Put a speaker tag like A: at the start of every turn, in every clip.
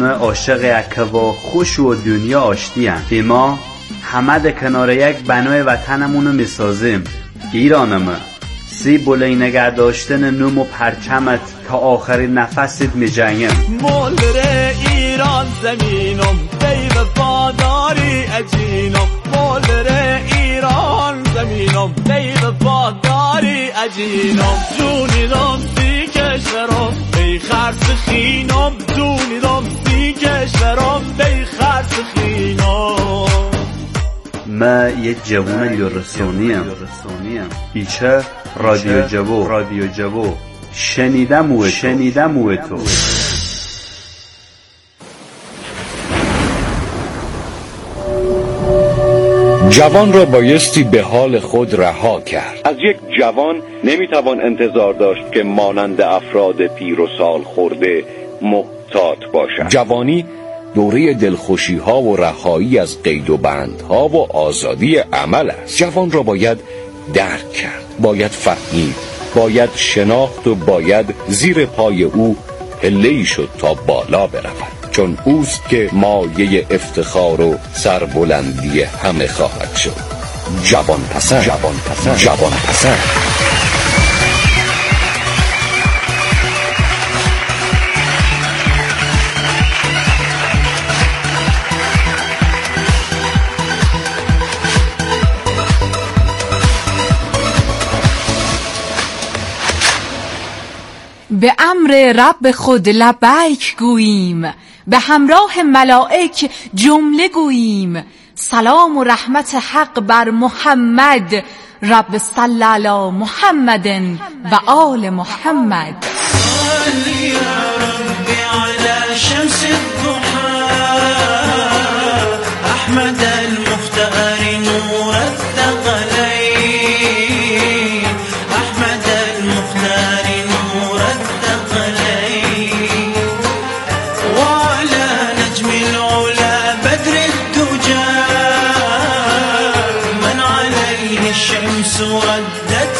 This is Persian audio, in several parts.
A: جوانای عاشق اکوا خوش و دنیا آشتیان. اما همه ده کنار یک بنای وطنمونو میسازیم. ایرانم سی بلای نگه داشتن نوم و پرچمت تا آخرین نفست می جنگم.
B: مولر ایران زمینم بی وفاداری اجینم. مولر ایران زمینم بی وفاداری اجینم. جونیدم سی کشورم بی خرس خینم. جونیدم سی کشورم بی خرس خینم.
A: ما یه جوان لرسونیم. بیچه رادیو جوو شنیدم و تو.
C: جوان را بایستی به حال خود رها کرد. از یک جوان نمیتوان انتظار داشت که مانند افراد پیر و سال خورده محتاط باشد. جوانی دوره دلخوشی ها و رهایی از قید و بندها و آزادی عمل است. جوان را باید درک کرد، باید فهمید، باید شناخت و باید زیر پای او پله‌ای شد تا بالا برود، چون اوست که مایه افتخار و سربلندی همه خواهد شد. جوان پسند.
D: به امر رب خود لبیک گوییم، به همراه ملائک جمله گوییم. سلام و رحمت حق بر محمد، رب صلی علی محمد و آل محمد.
B: صلی یا ربی علی شمس الضحى احمد المختار نور الثقلين. احمد المختار نور الثقلين وعلى نجم العلا بدر الدجى من عليه الشمس ردت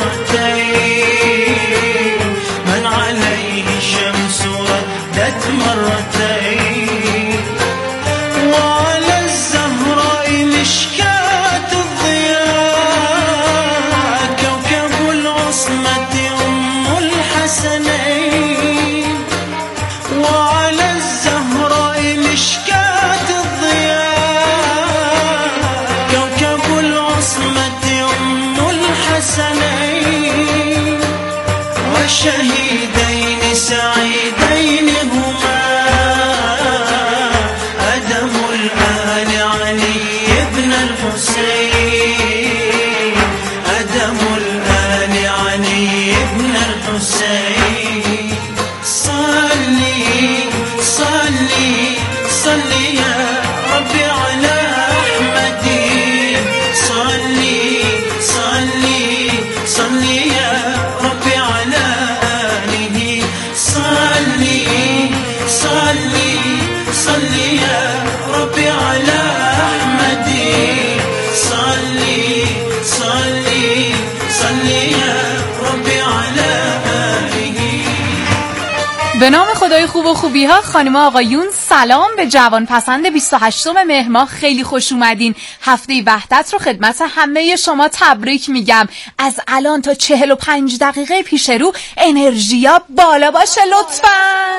B: مرتين. من عليه الشمس ردت مرتين وعلى الزهراء مشكاة الضياء كوكب العصمة أم الحسنين. وعلى الزهراء مشكاة الضياء كوكب العصمة أم الحسنين والشهيدين سعيدين هما أدم الآل علي بن الحسين. أدم الآل علي بن الحسين. صلي صلي صلي يا ربي على أحمد. صلي صلي صلي يا ربي على آله. صلي صلي صلي يا ربي على أحمد. صلي صلي صلي يا ربي على آله.
D: به نام خدای خوب و خوبی ها، خانم آقایون، سلام به جوان پسند 28 مهر ماه. خیلی خوش اومدین. هفته وحدت رو خدمت همه شما تبریک میگم. از الان تا 45 دقیقه پیش رو انرژیا بالا باشه لطفاً.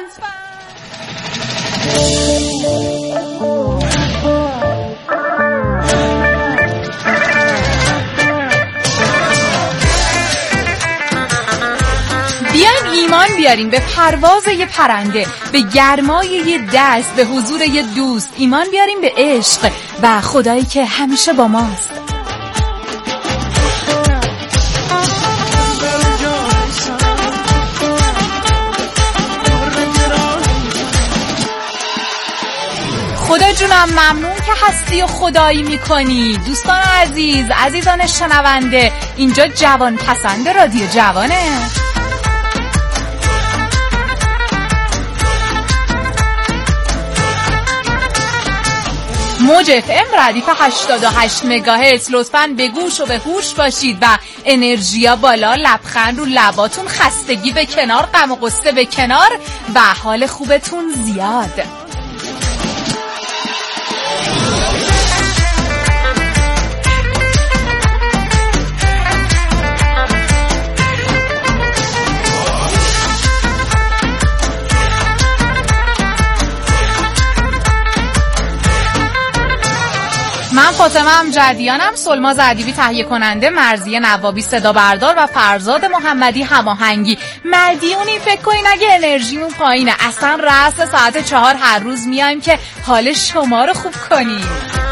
D: بیاین ایمان بیاریم به پرواز یه پرنده، به گرمای یه دست، به حضور یه دوست. ایمان بیاریم به عشق و خدایی که همیشه با ماست. خدا جونم ممنون که هستی و خدایی میکنی. دوستان عزیز، عزیزان شنونده، اینجا جوان پسند رادیو جوانه. موج اف ام ردیف 88 مگاهرتز. لطفاً به گوش و به هوش باشید و انرژیا بالا، لبخند رو لباتون، خستگی به کنار، غم و غصه به کنار و حال خوبتون زیاد. من فاطمه امجدیانم، سلماز ادیبی تهیه کننده، مرضیه نوابی صدا بردار و فرزاد محمدی هماهنگی. مدیونی فکر کنین اگه انرژیمون پایینه اصلا رأس ساعت 4 هر روز میایم که حال شما رو خوب کنیم.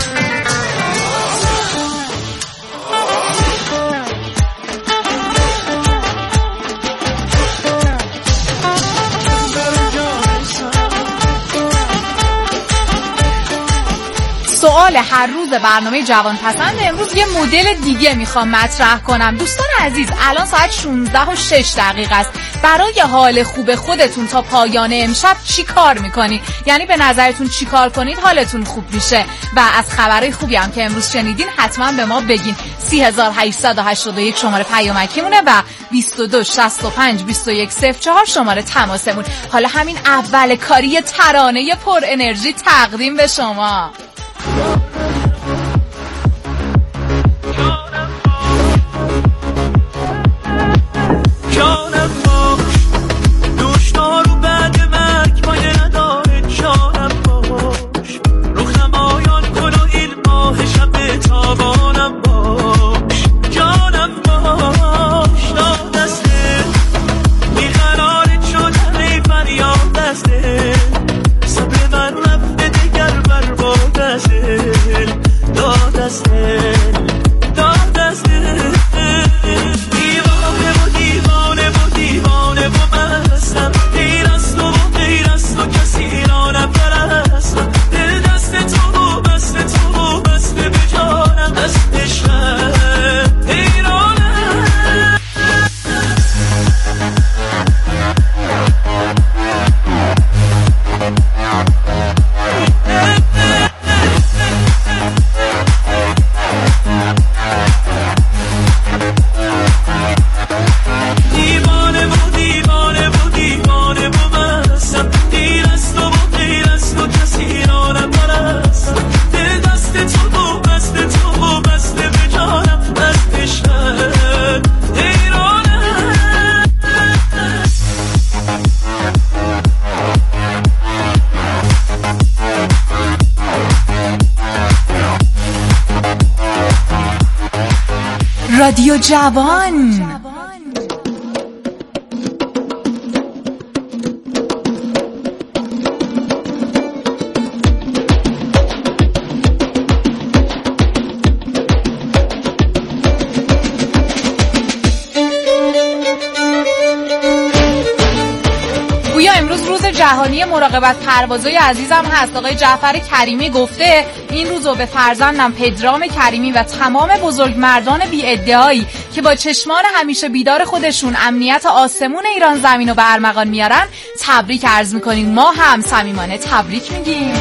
D: سوال هر روز برنامه جوان پسند امروز یه مدل دیگه میخوام مطرح کنم. دوستان عزیز الان ساعت 16:06 است. برای حال خوب خودتون تا پایان امشب چی کار میکنی؟ یعنی به نظرتون چی کار کنید حالتون خوب میشه؟ و از خبرهای خوبی هم که امروز شنیدین حتما به ما بگین. 3881 شماره پیامکیمونه و 22652104 شماره تماسمون. حالا همین اول کاری ترانه پر انرژی تقدیم به شما. رادیو جوان. جهانی مراقبت پروازهای عزیزم هست. آقای جعفر کریمی گفته این روزو به فرزندم پدرام کریمی و تمام بزرگمردان بی ادعایی که با چشمان همیشه بیدار خودشون امنیت آسمون ایران زمین رو به ارمغان میارن تبریک عرض میکنیم. ما هم صمیمانه تبریک میگیم.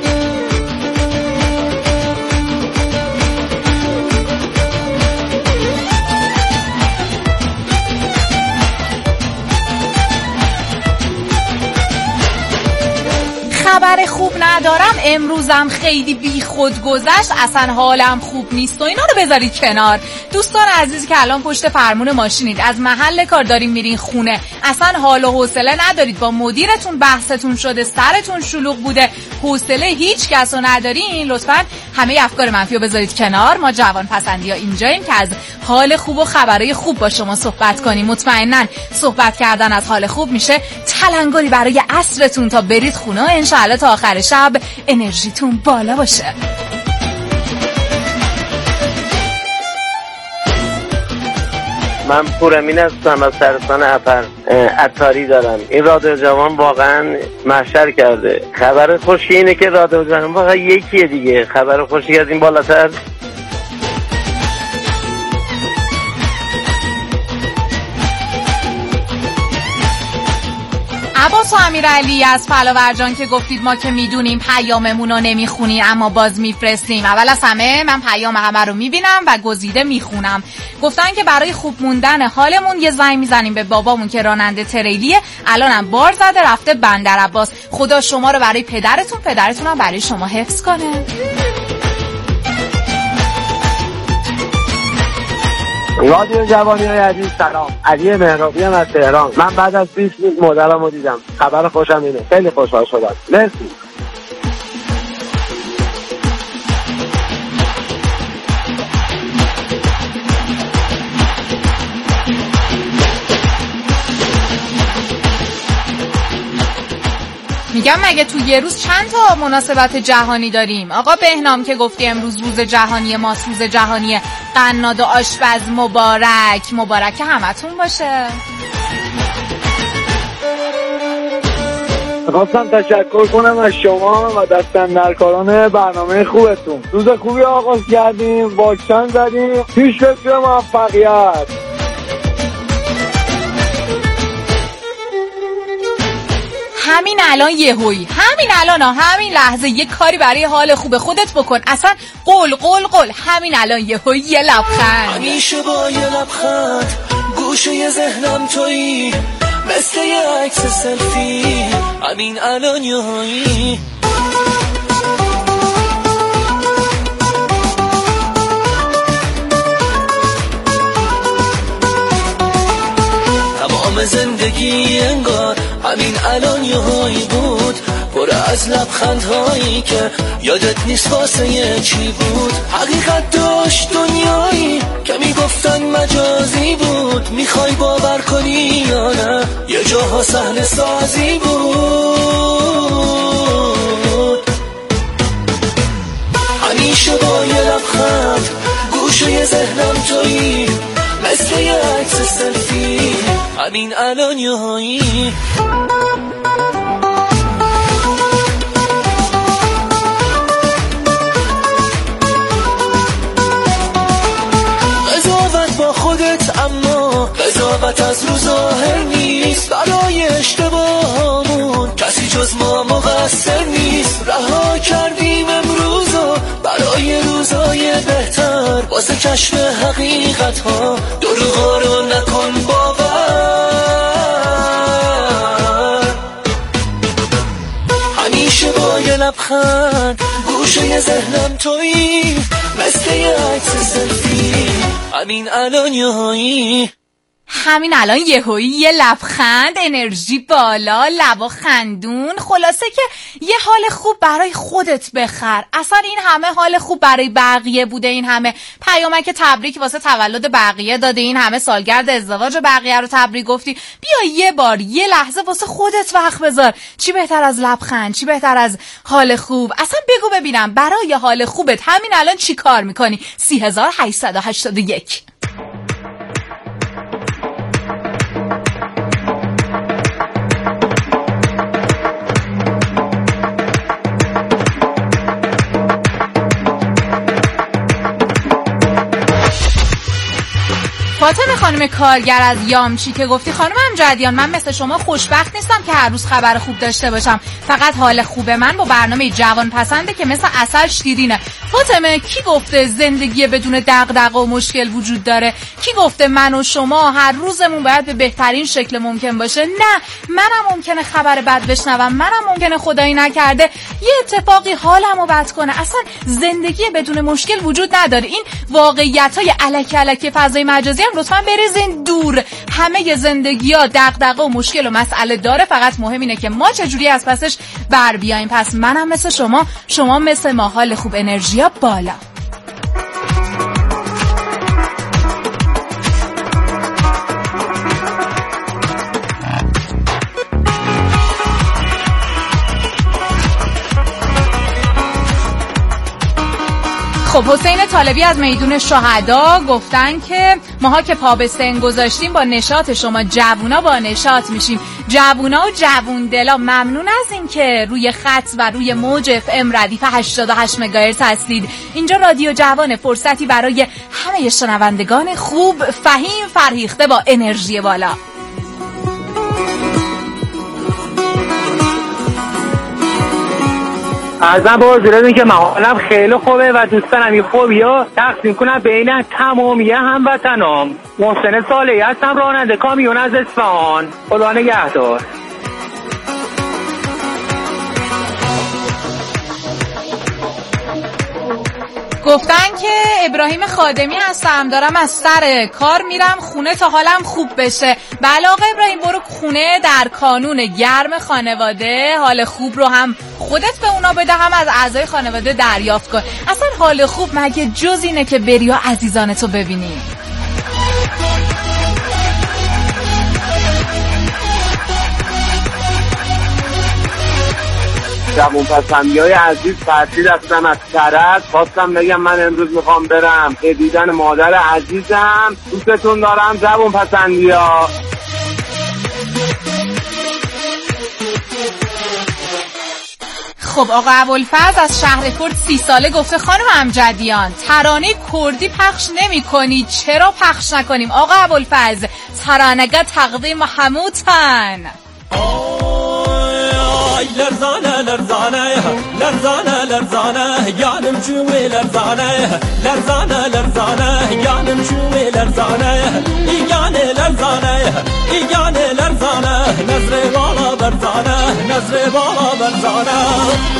D: خبر خوب ندارم، امروزم خیلی بی خود گذشت، اصلا حالم خوب نیست و اینا رو بذارید کنار. دوستان عزیزی که الان پشت فرمون ماشینید، از محل کار دارین میرین خونه، اصلا حال و حوصله ندارید، با مدیرتون بحثتون شده، سرتون شلوغ بوده، حوصله هیچ کس رو ندارین، لطفاً همه افکار منفی رو بذارید کنار. ما جوان پسندی ها اینجاییم که از حال خوب و خبرهای خوب با شما صحبت کنیم. مطمئناً صحبت کردن از حال خوب میشه تلنگری برای عصرتون تا برید خونه و انشالله تا آخر شب انرژیتون بالا باشه.
E: من پورامین هستم از شهرستان عطاری دارم. این رادیو جوان واقعا محشر کرده. خبر خوشی اینه که رادیو جوان واقعا یکیه دیگه. خبر خوشی از این بالاتر
D: عباس و امیرعلی از فلاورجان که گفتید ما که میدونیم پیاممون رو نمیخونیم اما باز میفرستیم. اول از همه من پیام همه رو میبینم و گزیده میخونم. گفتن که برای خوب موندن حالمون یه زنگ میزنیم به بابامون که راننده تریلیه، الانم بار زده رفته بندر عباس. خدا شما رو برای پدرتون هم برای شما حفظ کنه.
E: رادیو جوانی های عزیز سلام. علی مهرابی هم از تهران. من بعد از 20 روز مادرمو دیدم. خبر خوشم اینه. خیلی خوشحال شدم. مرسی.
D: میگم مگه تو یه روز چند تا مناسبت جهانی داریم؟ آقا بهنام که گفتی امروز روز جهانی ماست، روز جهانی قناد و آشپز، مبارک همتون باشه.
F: خواستم تشکر کنم از شما و دست اندرکاران برنامه خوبتون. روز خوبی آغاز کردیم، واکسن زدیم، پیش به موفقیت.
D: همین الان یهویی، همین لحظه یه کاری برای حال خوب خودت بکن. اصلا قل همین الان یهویی یه لبخند.
B: همیشه با یه لبخند گوشه ذهنم تویی، مثل یه عکس سلفی همین الان یهویی. تمام زندگی انگار همین الان یهویی بود، پر از لبخندهایی که یادت نیست واسه چی بود. حقیقت داشت دنیایی که میگفتن مجازی بود، میخوای باور کنی یا نه یه جاها صحنه سازی بود. همیشه با یه لبخند گوشه ذهنم تویی، مثل یه عکس سلفی همین الان یهویی. قضاوت با خودت، اما قضاوت از رو ظاهر نیست. برای اشتباهامون کسی جز ما مقصر نیست. رها کردیم امروزو برای روزای بهتر، واسه کشف حقیقت ها دروغا رو نکن باور. همیشه با یه لبخند گوشه ذهنم تویی، مثل یه عکس سلفی همین الان یهویی.
D: همین الان یهویی یه لبخند، انرژی بالا، لبا خندون. خلاصه که یه حال خوب برای خودت بخر. اصلا این همه حال خوب برای بقیه بوده، این همه پیامک تبریک واسه تولد بقیه داده، این همه سالگرد ازدواج بقیه رو تبریک گفتی. بیا یه بار یه لحظه واسه خودت وقت بذار. چی بهتر از لبخند؟ چی بهتر از حال خوب؟ اصلا بگو ببینم برای حال خوبت همین الان چی کار میکنی؟ 3881. فاطمه خانم کارگر از یامچی که گفتی خانم امجدیان من مثل شما خوشبخت نیستم که هر روز خبر خوب داشته باشم، فقط حال خوب من با برنامه جوان پسنده که مثل عسل شیرینه. فاطمه کی گفته زندگی بدون دغدغه و مشکل وجود داره؟ کی گفته من و شما هر روزمون باید به بهترین شکل ممکن باشه؟ نه، منم ممکنه خبر بد بشنوم، منم ممکنه خدایی نکرده یه اتفاقی حالمو بد کنه. اصلا زندگی بدون مشکل وجود نداره. این واقعیت‌های الکی فضای مجازی هم لطفاً بریزین دور. همه زندگی‌ها دغدغه و مشکل و مسئله داره، فقط مهم اینه که ما چجوری از پسش بر بیایم. پس منم مثل شما مثل ما، حال خوب، انرژیا بالا. خب حسین طالبی از میدون شهدا گفتن که ماها که پا به سن گذاشتیم با نشاط شما جوونا با نشاط میشیم. جوونا و جوون دلا ممنون از این که روی خط و روی موج اف ام ردیف 88 مگاهرتز هستید. اینجا رادیو جوان، فرصتی برای همه شنوندگان خوب، فهیم، فرهیخته با انرژی بالا.
F: ازم با حضورتون که حالم خیلی خوبه و دوستانم این خوبی ها تقسیم کنم بین تمامیه هموطنام. محسن صالحی هستم، راننده کامیون از اصفهان. خدا نگهدار.
D: گفتن که ابراهیم خادمی هستم، دارم از سر کار میرم خونه تا حالم خوب بشه. بله آقا ابراهیم، برو خونه، در کانون گرم خانواده حال خوب رو هم خودت به اونا بده، هم از اعضای خانواده دریافت کن. اصلا حال خوب مگه جز اینه که بری و عزیزانتو ببینی؟
E: جوان پسندی های عزیز تعطیل هستم از کرج. خواستم بگم من امروز میخوام برم به دیدن مادر عزیزم. دوستتون دارم جوان پسندی ها.
D: خب آقا ابوالفضل از شهر کرد 30 ساله گفته خانم امجدیان ترانه کردی پخش نمی کنی، چرا پخش نکنیم؟ آقا ابوالفضل ترانگه تقدیم هموتن.
B: لرزانه لرزانه لرزانه لرزانه یانم جوی لرزانه لرزانه لرزانه یانم جوی لرزانه ایگانه لرزانه ایگانه لرزانه نظر بالا برزانه نظر بالا برزانه.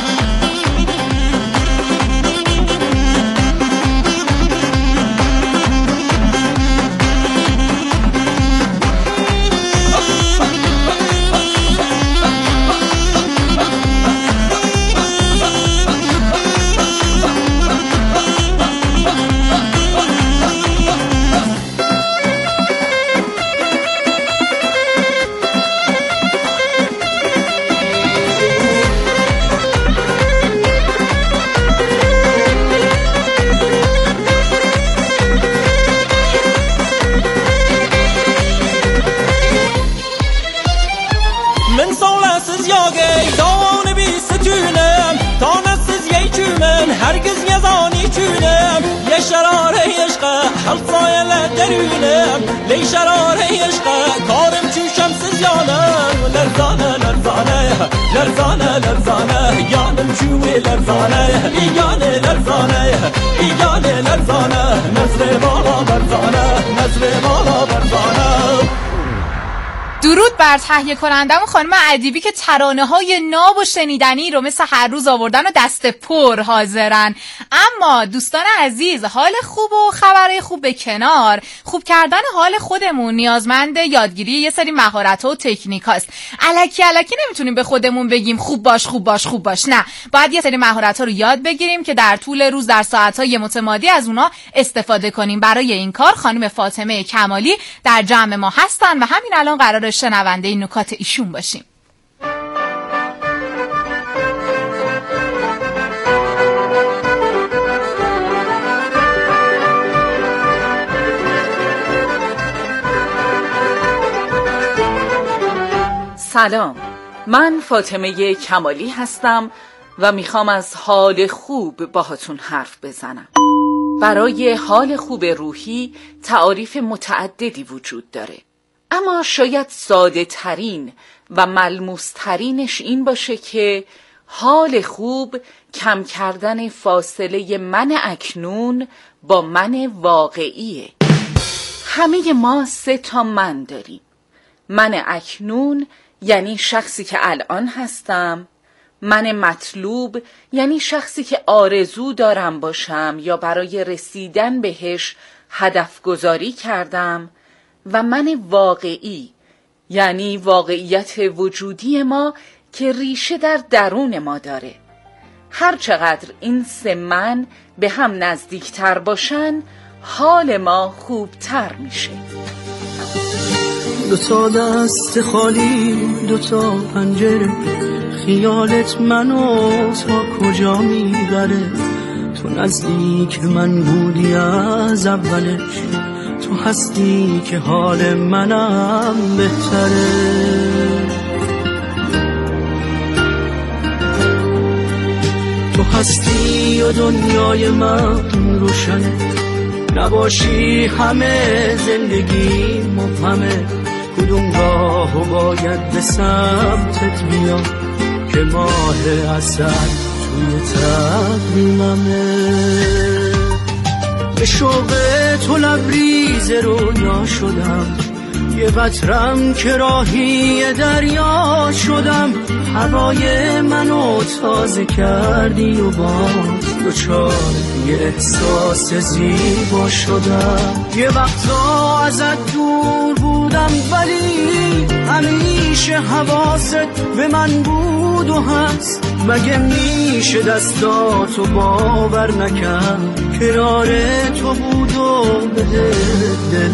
B: هرگز یزانی چونم یه شراره عشقه حلقای لدرونم لی شراره عشقه کارم چوشم سزیانم لرزانه لرزانه لرزانه لرزانه یانم چوی لرزانه ایگانه لرزانه ایگانه لرزانه نظر بالا برزانه نظر بالا برزانه.
D: درود بر تهیه کنندم خانم ادیبی که ترانه‌های ناب و شنیدنی رو مثل هر روز آوردن و دست پر حاضرن. اما دوستان عزیز، حال خوب و خبرهای خوب به کنار، خوب کردن حال خودمون نیازمند یادگیری یه سری مهارت‌ها و تکنیکاست. الکی نمیتونیم به خودمون بگیم خوب باش خوب باش خوب باش. نه، باید یه سری مهارت‌ها رو یاد بگیریم که در طول روز در ساعت‌های متمادی از اونها استفاده کنیم. برای این کار خانم فاطمه کمالی در جمع ما هستن و همین الان قراره شنونده این نکات ایشون باشیم.
G: سلام، من فاطمه کمالی هستم و میخوام از حال خوب باهاتون حرف بزنم. برای حال خوب روحی تعاریف متعددی وجود داره، اما شاید ساده ترین و ملموس ترینش این باشه که حال خوب کم کردن فاصله من اکنون با من واقعیه. همه ما 3 تا من داریم. من اکنون یعنی شخصی که الان هستم، من مطلوب یعنی شخصی که آرزو دارم باشم یا برای رسیدن بهش هدف گذاری کردم، و من واقعی یعنی واقعیت وجودی ما که ریشه در درون ما داره. هر چقدر این 3 من به هم نزدیکتر باشن حال ما خوبتر میشه.
H: 2 تا دست خالی 2 تا پنجره، خیالت منو تا کجا میبره؟ تو نزدیک من بودی از اولش، تو هستی که حال منم بهتره. تو هستی و دنیای من روشنه، نباشی همه زندگی مبهمه. کدوم راهو باید به سمتت بیام که ماه عسل توی تقویممه؟ به شوق تو لبریز رویا شدم، یه قطرم که راهی دریا شدم. هوای منو تازه کردی و باز دوچار یه احساس زیبا شدم. یه وقتا ازت دور بودم ولی همیشه حواست به من بود و هست. مگه میشه دستاتو باور نکرد، کنار تو بود و به دل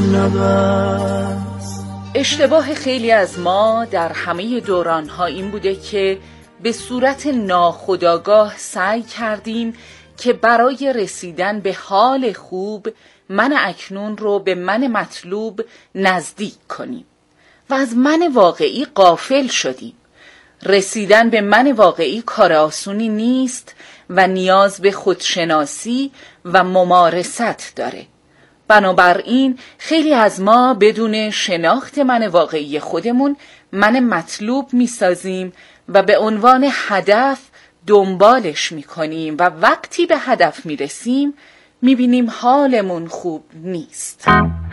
H: نبست.
G: اشتباه خیلی از ما در همه دوران‌ها این بوده که به صورت ناخودآگاه سعی کردیم که برای رسیدن به حال خوب من اکنون رو به من مطلوب نزدیک کنیم و از من واقعی غافل شدیم. رسیدن به من واقعی کار آسونی نیست و نیاز به خودشناسی و ممارست داره. بنابراین خیلی از ما بدون شناخت من واقعی خودمون من مطلوب میسازیم و به عنوان هدف دنبالش میکنیم و وقتی به هدف میرسیم میبینیم حالمون خوب نیست.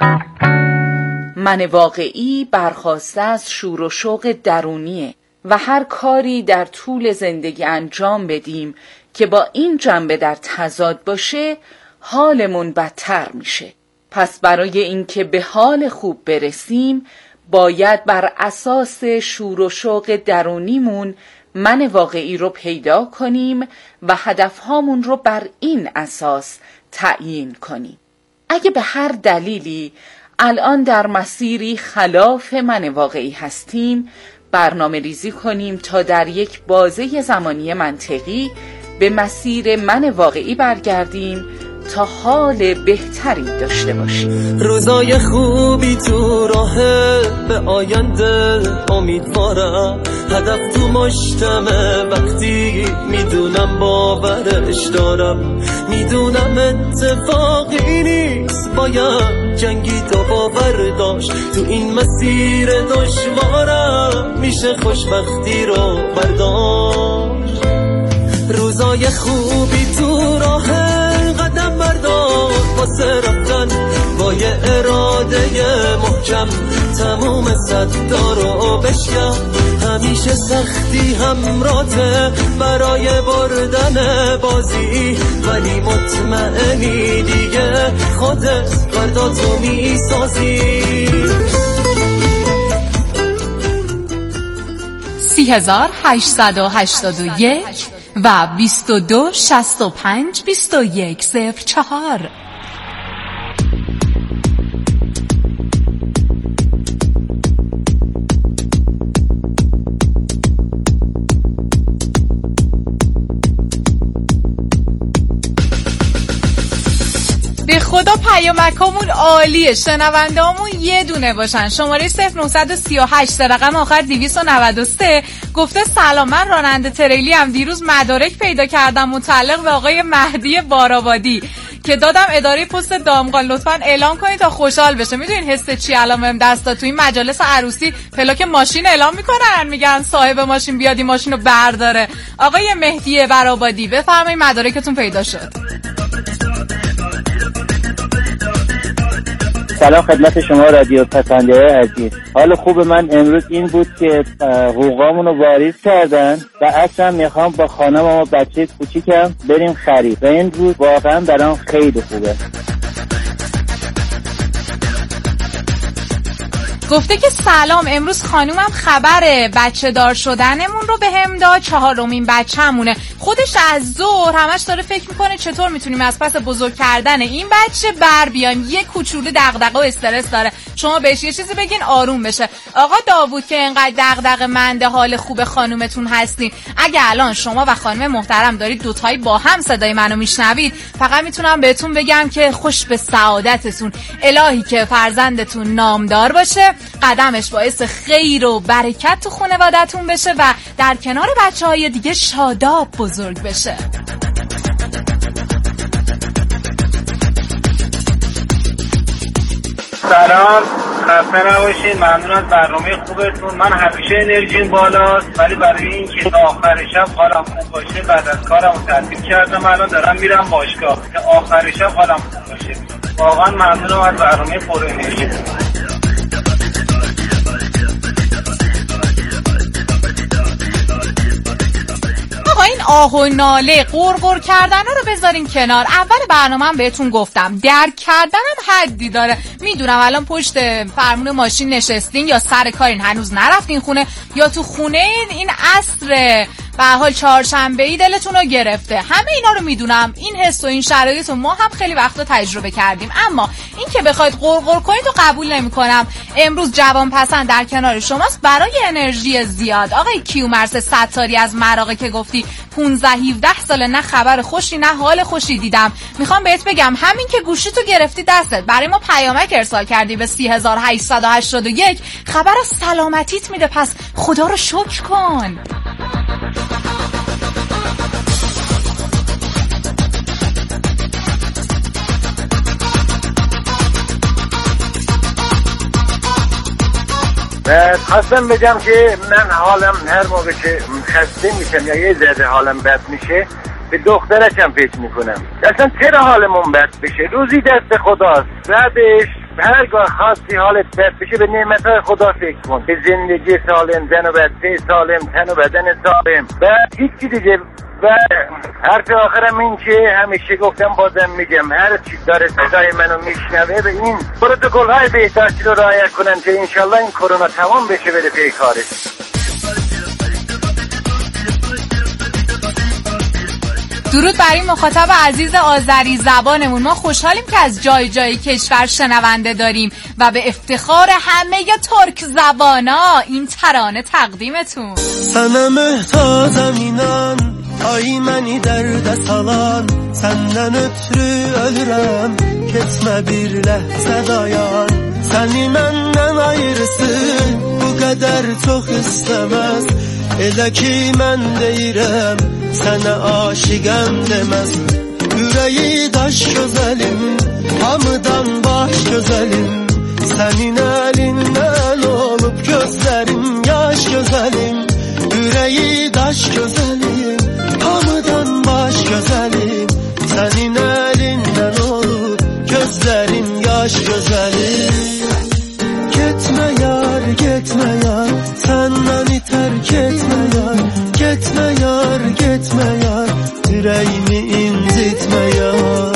G: من واقعی برخواسته از شور و شوق درونیه و هر کاری در طول زندگی انجام بدیم که با این جنبه در تضاد باشه حالمون بدتر میشه. پس برای اینکه به حال خوب برسیم باید بر اساس شور و شوق درونیمون من واقعی رو پیدا کنیم و هدفهامون رو بر این اساس تعیین کنیم. اگه به هر دلیلی الان در مسیری خلاف من واقعی هستیم برنامه ریزی کنیم تا در یک بازه زمانی منطقی به مسیر من واقعی برگردیم تا حال بهتری داشته باشیم.
B: روزای خوبی تو راهه، به آینده امیدوارم، هدف تو مشتمه وقتی میدونم باورش دارم، میدونم اتفاقی نیست باید جنگی تا باور داشت، تو این مسیر دشوارم میشه خوشبختی رو برداشت. روزای خوبی تو راهه، قدم بردار واسه رفتن با یه اراده محکم، تموم صدا رو بشکن، همیشه سختی همراته برای بردن بازی، ولی مطمئنی دیگه خودت فردا تو میسازی.
D: 3881 و 22 65 21 04. به خدا پیامکامون عالیه، شنوندهامون یه دونه باشن. شماره 0938 رقم آخر 293 گفته سلام، من راننده تریلی هم دیروز مدارک پیدا کردم متعلق به آقای مهدی بارآبادی که دادم اداره پست دامغان، لطفاً اعلام کنید تا خوشحال بشه. میدونین حس چی الان بهم دست داد؟ تو این مجالس عروسی پلاک ماشین اعلام میکنن، میگن صاحب ماشین بیاد این ماشین رو برداره. آقای مهدی بارآبادی بفرمایید مدارکتون پیدا شد.
I: سلام خدمت شما رادیو پسنده عزیز. حال خوب من امروز این بود که حقوقامون رو واریز کردن و اصلا میخوام با خانم و بچه کوچیکم بریم خرید و این روز واقعا برام خیلی خوبه.
D: گفته که سلام، امروز خانومم خبر بچه دار شدنمون رو به هم داد، 4مین بچه‌مونه. خودش از ظهر همش داره فکر میکنه چطور میتونیم از پس بزرگ کردن این بچه بر بیایم. یه کوچولو دغدغه و استرس داره، شما بهش یه چیزی بگین آروم بشه. آقا داوود که اینقدر دغدغه‌مند حال خوب خانومتون هستین، اگه الان شما و خانم محترم دارید دوتایی با هم صدای منو میشنوید، فقط میتونم بهتون بگم که خوش به سعادتتون. الهی که فرزندتون نامدار باشه، قدمش باعث خیر و برکت تو خانواده‌تون بشه و در کنار بچه‌های دیگه شاداب بزرگ بشه.
F: سلام، خسته نباشین. ممنون از برنامه خوبتون. من همیشه انرژیم بالاست، ولی برای اینکه آخر شب حالم خوب باشه بعد از کارم رو تعطیل کردم، الان دارم میرم باشگاه که آخر شب حالم خوب باشه. واقعا ممنونم از برنامه پر انرژی.
D: این آه و ناله قرقر کردن رو بذارین کنار. اول برنامه‌ام بهتون گفتم درک کردنم حدی داره. میدونم الان پشت فرمون ماشین نشستین یا سر کارین، هنوز نرفتین خونه یا تو خونه این عصر به هر حال چهارشنبه‌ای دلتون رو گرفته. همه اینا رو میدونم، این حس و این شرایط رو ما هم خیلی وقتا تجربه کردیم، اما این که بخواید غرغر کنید رو قبول نمی‌کنم. امروز جوان پسند در کنار شماست برای انرژی زیاد. آقای کیومرث ستاری از مراغه که گفتی 15-17 ساله نه خبر خوشی نه حال خوشی دیدم، میخوام بهت بگم همین که گوشی تو گرفتی دستت، برای ما پیامک ارسال کردی به 3881 خبر از سلامتیت میده، پس خدا رو شکر کن.
J: خواستم بگم که من حالم هر موقع که خسته میشم یا یه ذره حالم بد میشه به دخترشم فکر میکنم. اصلا چرا حالمون بد بشه؟ روزی دست خداست. بعدش هرگاه خواستی حالت بد بشه به نعمتهای خدا فکر کن، به زندگی سالم، زن و بچه سالم، تن و بدن سالم و هیچی دیگه. و حرف آخرم این که همیشه گفتم بازم میگم، هر چی داره صدای منو میشنوه به این پروتکل های بهداشتی رو رعایت کنن که انشالله این کرونا تمام بشه بره پی کارش.
D: درود بر این مخاطب عزیز آذری زبانمون. ما خوشحالیم که از جای جای کشور شنونده داریم و به افتخار همه ترک زبانا این ترانه تقدیمتون.
K: Sana muhtacam inan, ay məni dərdə salan, səndən ötürü ölürəm, keçmə bir ləhzə dayan. Səni məndən ayırsın, bu qədər çox istəməz, elə ki mən deyirəm, sənə aşiqəm deməz. Ürəyi daş gözəlim, hamıdan baş gözəlim, sənin əlindən olub gözlərim yaş gözəlim. Ürəyi daş gözəlim, hamıdan baş gözəlim, sənin əlindən olub gözlərim yaş gözəlim. Getmə yar, getmə yar, sən məni tərk etmə yar. Getmə yar, getmə yar, ürəyimi incitmə yar.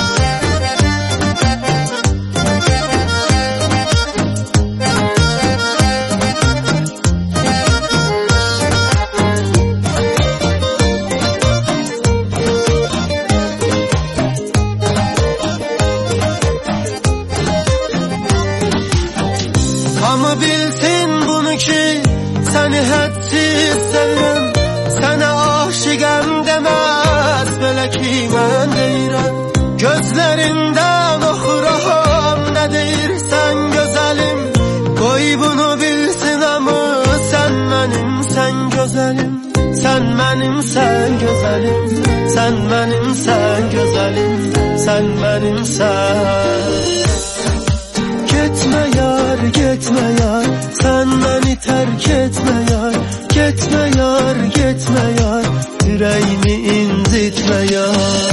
K: Hamı bilsin bunu ki səni hədsiz sevirəm, sənə aşiqəm deməz, belə ki mən deyirəm. Gözlərindən oxuram, nə deyirsən gözəlim, qoy bunu bilsin hamı, sən mənim, sən gözəlim. Sən mənim, sən gözəlim, sən mənim, sən gözəlim, sən mənim, sən. Getmə yar, getmə yar, sən məni tərk etmə yar. Getmə yar, getmə yar, ürəyimi incitmə yar.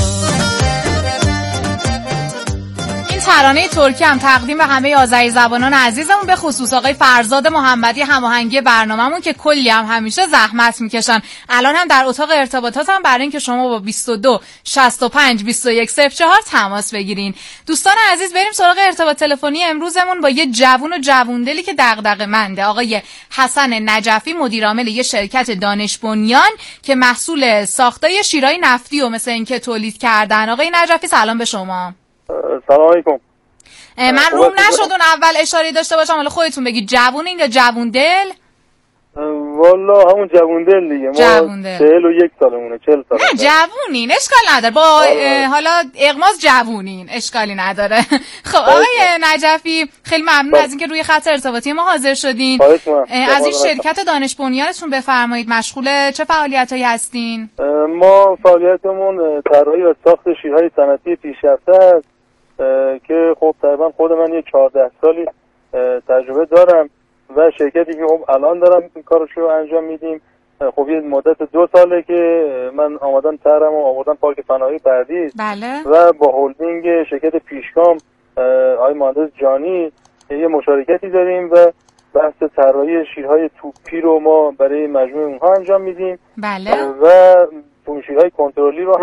D: ترانه ترکی هم تقدیم به همه آذری زبانان عزیزمون، به خصوص آقای فرزاد محمدی هماهنگی برنامه‌مون که کلی هم همیشه زحمت میکشن. الان هم در اتاق ارتباطاتم برای اینکه شما با 22 65 21 04 تماس بگیرین. دوستان عزیز بریم سراغ ارتباط تلفنی امروزمون با یه جوون و جووندلی که دغدغه‌منده، آقای حسن نجفی، مدیر عامل یه شرکت دانش بنیان که محصول ساختای شیرای نفتی و مثل اینکه تولید کردن. آقای نجفی سلام به شما.
L: سلام علیکم.
D: من روم نشد اون اول اشاره داشته باشم، حالا خودتون بگید جوونین یا جووندل؟
L: والا همون جووندل دیگه. ما 41 سالمونه، 40 سال.
D: نه جوونین، اشکال نداره، با حالا اغماز جوونین، اشکالی نداره. خب آقای نجفی خیلی ممنون از اینکه روی خط ارتباطی ما حاضر شدین. از این شرکت دانش بنیانتون بفرمایید مشغول چه فعالیتایی هستین؟
L: ما فعالیتمون طراحی و ساخت شیرهای صنعتی پیشرفته است که خب تقریبا خود من یک 14 سالی تجربه دارم و شرکتی که خب الان دارم این کارشو انجام میدیم. خب یه مدت 2 ساله که من آمدم طرحم و آوردم پارک فنایی پردیس.
D: بله.
L: و با هلدینگ شرکت پیشگام آقای مهندس جانی یه مشارکتی داریم و بحث طراحی شیرهای توپی رو ما برای مجموعه اونها انجام میدیم.
D: بله.
L: و شیرهای کنترلی رو